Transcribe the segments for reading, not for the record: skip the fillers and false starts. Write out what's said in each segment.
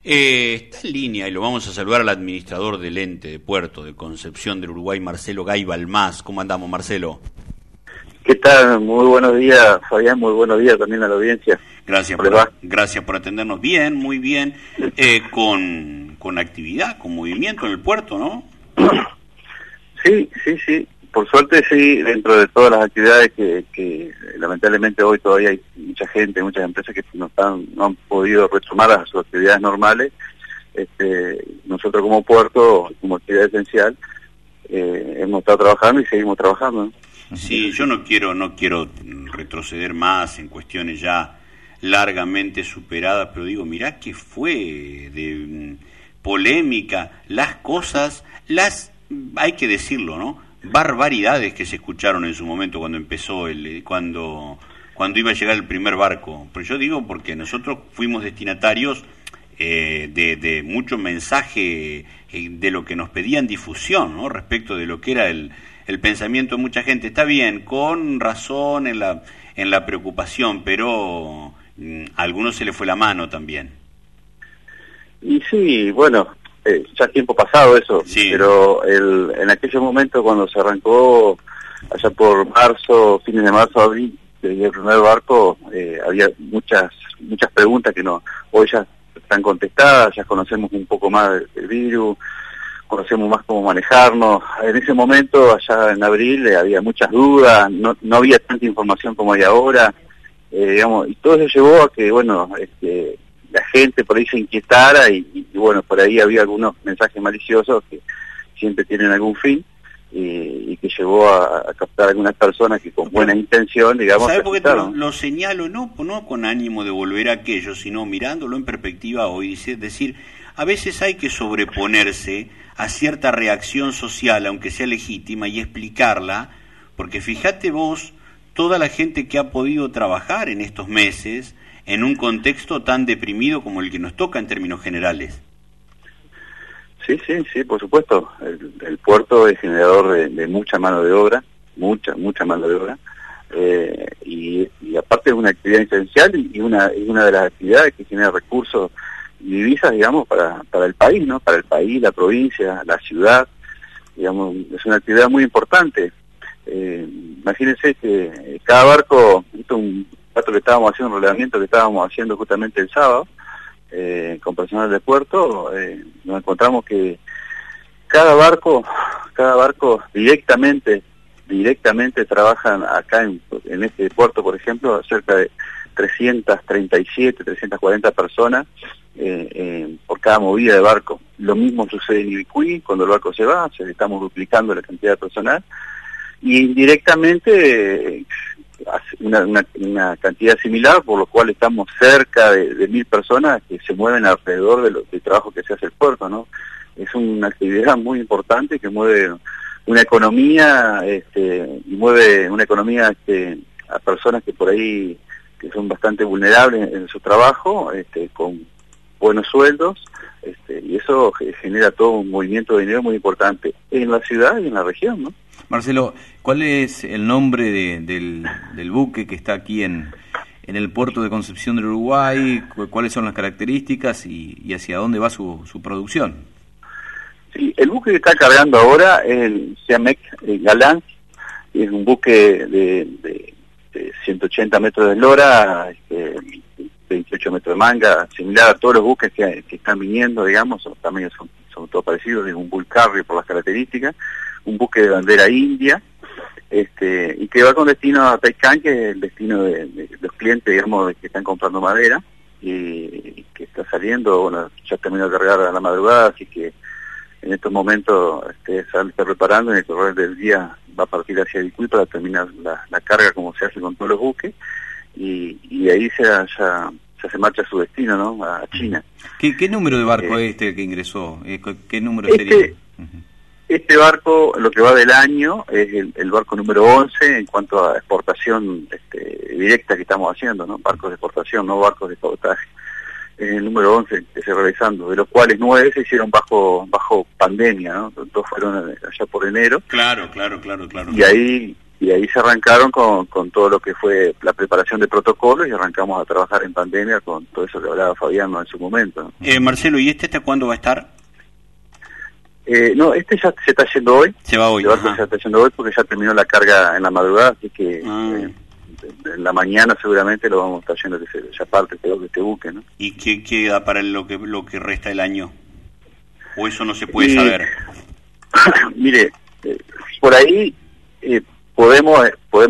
Está en línea y lo vamos a saludar al administrador del ente de Puerto de Concepción del Uruguay, Marcelo Gay Balmás. ¿Cómo andamos, Marcelo? ¿Qué tal? Muy buenos días, Fabián, muy buenos días también a la audiencia. Gracias por atendernos. Bien, muy bien, con actividad, con movimiento en el puerto, ¿no? Sí, por suerte sí, dentro de todas las actividades que lamentablemente hoy todavía hay mucha gente, muchas empresas que no han podido retomar a sus actividades normales. Nosotros como puerto, como actividad esencial, hemos estado trabajando y seguimos trabajando, ¿no? Sí, yo no quiero retroceder más en cuestiones ya largamente superadas, pero digo, mirá que fue de polémica, las cosas, hay que decirlo, ¿no? Barbaridades que se escucharon en su momento cuando empezó cuando iba a llegar el primer barco. Pero yo digo porque nosotros fuimos destinatarios de mucho mensaje de lo que nos pedían difusión, ¿no? Respecto de lo que era el pensamiento de mucha gente. Está bien, con razón en la preocupación, pero a algunos se le fue la mano también. Y sí, bueno, ya tiempo pasado eso, sí. Pero en aquellos momentos cuando se arrancó, allá por marzo, fines de marzo, abril, el primer barco, había muchas preguntas que hoy ya están contestadas, ya conocemos un poco más del virus, conocemos más cómo manejarnos. En ese momento, allá en abril, había muchas dudas, no había tanta información como hay ahora, y todo eso llevó a que, bueno, la gente por ahí se inquietara y bueno, por ahí había algunos mensajes maliciosos que siempre tienen algún fin y que llevó a captar a algunas personas que con buena intención, digamos... ¿Sabes por qué lo señalo? No con ánimo de volver a aquello, sino mirándolo en perspectiva hoy, decir, a veces hay que sobreponerse a cierta reacción social, aunque sea legítima, y explicarla, porque fíjate vos, toda la gente que ha podido trabajar en estos meses en un contexto tan deprimido como el que nos toca en términos generales. Sí, por supuesto. El puerto es generador de mucha mano de obra, mucha mano de obra, y aparte es una actividad esencial y una de las actividades que genera recursos y divisas, digamos, para el país, ¿no? Para el país, la provincia, la ciudad, digamos, es una actividad muy importante. Imagínense que cada barco, esto es un dato que estábamos haciendo, un relevamiento que estábamos haciendo justamente el sábado, con personal de puerto, nos encontramos que cada barco directamente trabajan acá en este puerto, por ejemplo, cerca de 337, 340 personas por cada movida de barco. Lo mismo sucede en Ibicuí, cuando el barco se va, estamos duplicando la cantidad de personal, y indirectamente una cantidad similar, por lo cual estamos cerca de 1.000 personas que se mueven alrededor del trabajo que se hace el puerto, ¿no? Es una actividad muy importante que mueve una economía, y mueve una economía a personas que por ahí que son bastante vulnerables en su trabajo, con buenos sueldos, y eso genera todo un movimiento de dinero muy importante en la ciudad y en la región, ¿no? Marcelo, ¿cuál es el nombre del buque que está aquí en el puerto de Concepción del Uruguay? ¿Cuáles son las características y hacia dónde va su producción? Sí, el buque que está cargando ahora es el Siamec Galán, es un buque de 180 metros de eslora, 28 metros de manga, similar a todos los buques que están viniendo, digamos, también son todos parecidos, es un bull carrier por las características, un buque de bandera india, y que va con destino a Taicán, que es el destino de los clientes, digamos, que están comprando madera, y que está saliendo, bueno, ya terminó de cargar a la madrugada, así que en estos momentos se está preparando, en el correr del día va a partir hacia Ibicuí para terminar la carga como se hace con todos los buques, y ahí ya se marcha a su destino, ¿no? A China. ¿Qué número de barco es que ingresó? ¿Qué número sería? Este barco, lo que va del año, es el barco número 11 en cuanto a exportación directa que estamos haciendo, ¿no? Barcos de exportación, no barcos de cabotaje. Es el número 11 que se está realizando, de los cuales 9 se hicieron bajo pandemia, ¿no? Dos fueron allá por enero. Claro. Y ahí y ahí se arrancaron con todo lo que fue la preparación de protocolos y arrancamos a trabajar en pandemia con todo eso que hablaba Fabián, ¿no?, en su momento, ¿no? Marcelo, ¿y hasta cuándo va a estar? No, ya se está yendo hoy. Se va hoy. Se está yendo hoy porque ya terminó la carga en la madrugada, así que en la mañana seguramente lo vamos a estar yendo, que ya parte de este buque, ¿no? ¿Y qué queda para lo que resta del año? ¿O eso no se puede saber? Mire, por ahí podemos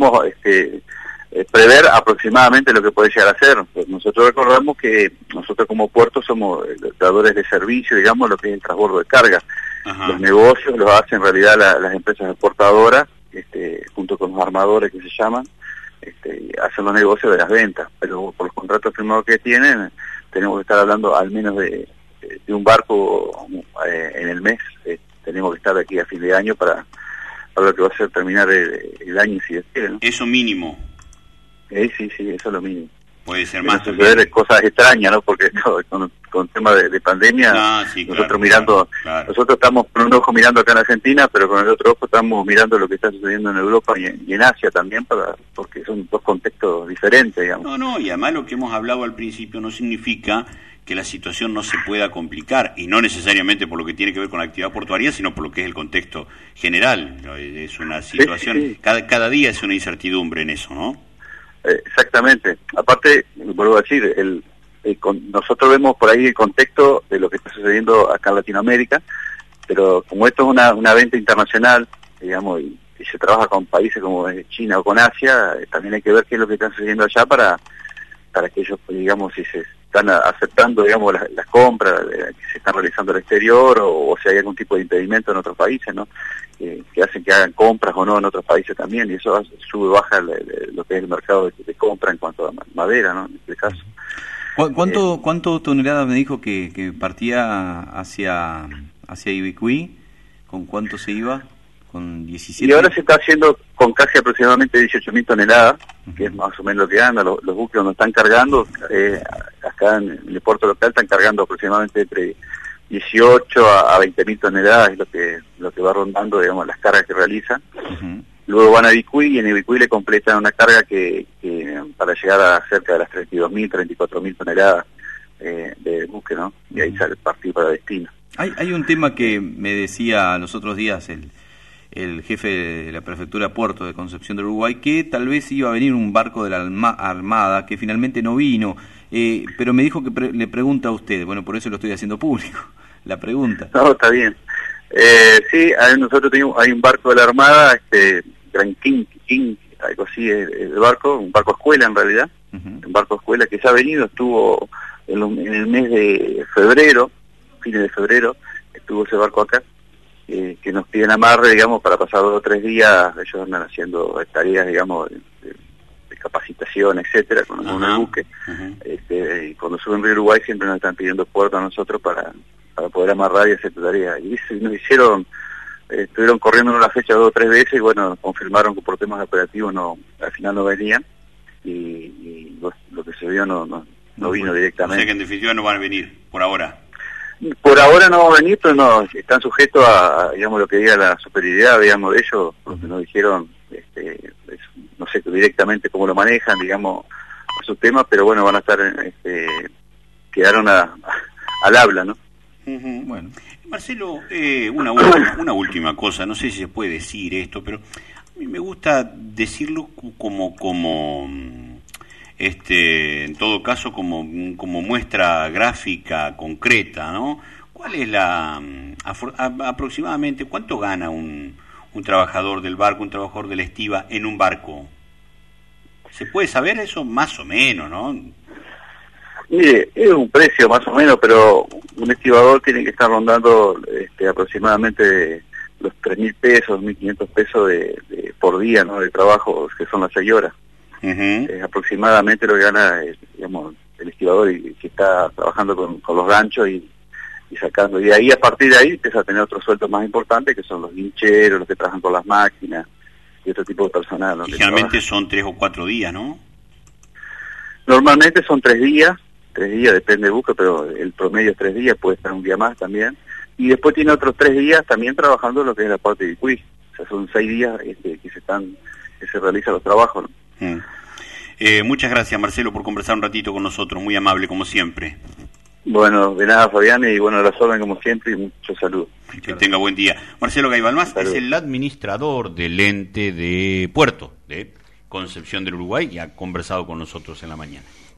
prever aproximadamente lo que puede llegar a ser. Pues nosotros recordamos que nosotros como puerto somos dadores de servicio, digamos, lo que es el transbordo de carga. Ajá. Los negocios los hacen en realidad las empresas exportadoras, junto con los armadores que se llaman, hacen los negocios de las ventas, pero por los contratos firmados que tienen, tenemos que estar hablando al menos de un barco en el mes. Tenemos que estar de aquí a fin de año para lo que va a ser terminar el año, si Dios quiere, ¿no? Eso mínimo. Sí, eso es lo mínimo. Puede ser más. Suceder cosas extrañas, ¿no? Porque con tema de pandemia, sí, nosotros nosotros estamos con un ojo mirando acá en Argentina, pero con el otro ojo estamos mirando lo que está sucediendo en Europa y en Asia también, porque son dos contextos diferentes, digamos. No, y además lo que hemos hablado al principio no significa que la situación no se pueda complicar, y no necesariamente por lo que tiene que ver con la actividad portuaria, sino por lo que es el contexto general. Es una situación, sí. Cada día es una incertidumbre en eso, ¿no? Exactamente. Aparte, vuelvo a decir, nosotros vemos por ahí el contexto de lo que está sucediendo acá en Latinoamérica, pero como esto es una venta internacional, digamos, y se trabaja con países como China o con Asia, también hay que ver qué es lo que está sucediendo allá para que ellos, digamos, si se están aceptando, digamos, las compras que se están realizando al exterior o si hay algún tipo de impedimento en otros países, ¿no? Que hacen que hagan compras o no en otros países también, y eso sube o baja lo que es el mercado de compra en cuanto a madera, ¿no? En este caso. ¿Cuánto toneladas me dijo que partía hacia Ibicuí? ¿Con cuánto se iba? ¿Con 17? Y ahora se está haciendo con casi aproximadamente 18.000 toneladas, que es más o menos lo que anda. Los buques donde están cargando, acá en el puerto local están cargando aproximadamente entre 18 a 20.000 toneladas, es lo que va rondando, digamos, las cargas que realizan. Luego van a Ibicuí y en Ibicuí le completan una carga que para llegar a cerca de las 32.000, 34.000 toneladas de buque, ¿no? Y ahí sale partir para destino. Hay un tema que me decía los otros días el jefe de la prefectura Puerto de Concepción del Uruguay, que tal vez iba a venir un barco de la Armada, que finalmente no vino, pero me dijo que le pregunta a usted. Bueno, por eso lo estoy haciendo público, la pregunta. No, está bien. Sí, nosotros hay un barco de la Armada, Gran King, algo así, el barco, un barco escuela en realidad, un barco escuela que ya ha venido, estuvo en el mes de febrero, fines de febrero, estuvo ese barco acá, que nos piden amarre, digamos, para pasar 2 o 3 días. Ellos andan haciendo tareas, digamos, de capacitación, etcétera, con el buque. Y cuando suben Río Uruguay siempre nos están pidiendo puerto a nosotros para poder amarrar y hacer tareas. Y nos hicieron, estuvieron corriendo una fecha 2 o 3 veces y bueno, nos confirmaron que por temas operativos al final no venían y lo que se vio no vino directamente. O sea que en definitiva no van a venir, por ahora. Por ahora no va a venir, pero no, están sujetos a, digamos, lo que diga la superioridad, digamos, de ellos, porque nos dijeron, no sé directamente cómo lo manejan, digamos, esos temas, pero bueno, van a estar, quedaron al habla, ¿no? Bueno, Marcelo, una última cosa, no sé si se puede decir esto, pero a mí me gusta decirlo como en todo caso como muestra gráfica concreta, ¿no? ¿Cuál es aproximadamente cuánto gana un trabajador del barco, un trabajador de la estiva en un barco? ¿Se puede saber eso más o menos, no? Mire, es un precio más o menos, pero un estibador tiene que estar rondando aproximadamente los 3.000 pesos, 1.500 pesos por día, ¿no? De trabajo, que son las 6 horas. Aproximadamente lo que gana, digamos, el estibador y que está trabajando con los ganchos y sacando. Y ahí, a partir de ahí, empieza a tener otros sueldos más importantes, que son los guincheros, los que trabajan con las máquinas y otro tipo de personal, ¿no? Y generalmente son 3 o 4 días, ¿no? Normalmente son 3 días, depende del buque, pero el promedio es 3 días, puede estar un día más también. Y después tiene otros 3 días también trabajando lo que es la parte de Ibicuí. O sea, son 6 días que se están se realizan los trabajos, ¿no? Muchas gracias, Marcelo, por conversar un ratito con nosotros, muy amable como siempre. Bueno, de nada, Fabián, y bueno, las orden como siempre, y muchos saludos. Que tenga buen día. Marcelo Gaibalmás es el administrador del ente de Puerto de Concepción del Uruguay y ha conversado con nosotros en la mañana.